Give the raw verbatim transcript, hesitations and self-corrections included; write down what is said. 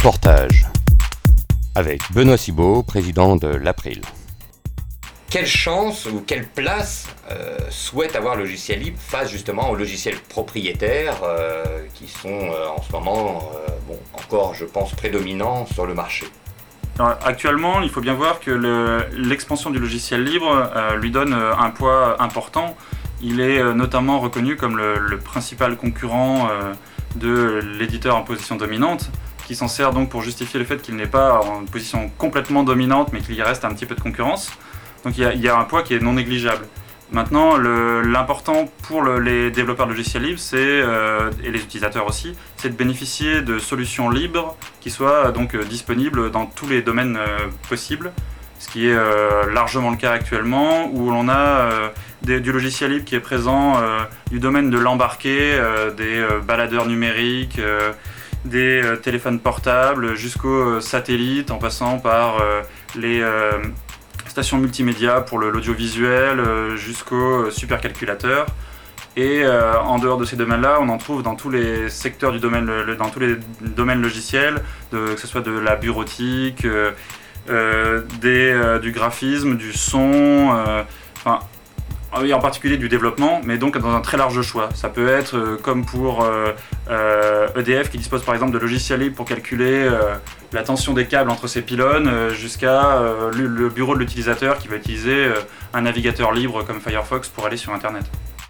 Reportage avec Benoît Cibot, président de l'April. Quelle chance ou quelle place euh, souhaite avoir le logiciel libre face justement aux logiciels propriétaires euh, qui sont euh, en ce moment euh, bon, encore, je pense, prédominants sur le marché? Alors, actuellement, il faut bien voir que le, l'expansion du logiciel libre euh, lui donne euh, un poids important. Il est euh, notamment reconnu comme le, le principal concurrent euh, de l'éditeur en position dominante, qui s'en sert donc pour justifier le fait qu'il n'est pas en position complètement dominante, mais qu'il y reste un petit peu de concurrence. Donc il y a, il y a un poids qui est non négligeable. Maintenant, le, l'important pour le, les développeurs de logiciels libres, c'est, euh, et les utilisateurs aussi, c'est de bénéficier de solutions libres qui soient donc euh, disponibles dans tous les domaines euh, possibles, ce qui est euh, largement le cas actuellement, où l'on a euh, des, du logiciel libre qui est présent euh, du domaine de l'embarqué, euh, des euh, baladeurs numériques, euh, des euh, téléphones portables, jusqu'aux euh, satellites, en passant par euh, les... Euh, stations multimédia pour le, l'audiovisuel, euh, jusqu'aux euh, supercalculateurs. Et euh, en dehors de ces domaines-là, on en trouve dans tous les secteurs du domaine, le, dans tous les domaines logiciels, de, que ce soit de la bureautique, euh, euh, des, euh, du graphisme, du son, euh, enfin, en particulier du développement, mais donc dans un très large choix. Ça peut être euh, comme pour euh, euh, E D F qui dispose par exemple de logiciels libres pour calculer euh, la tension des câbles entre ses pylônes, euh, jusqu'à euh, le, le bureau de l'utilisateur qui va utiliser euh, un navigateur libre comme Firefox pour aller sur Internet.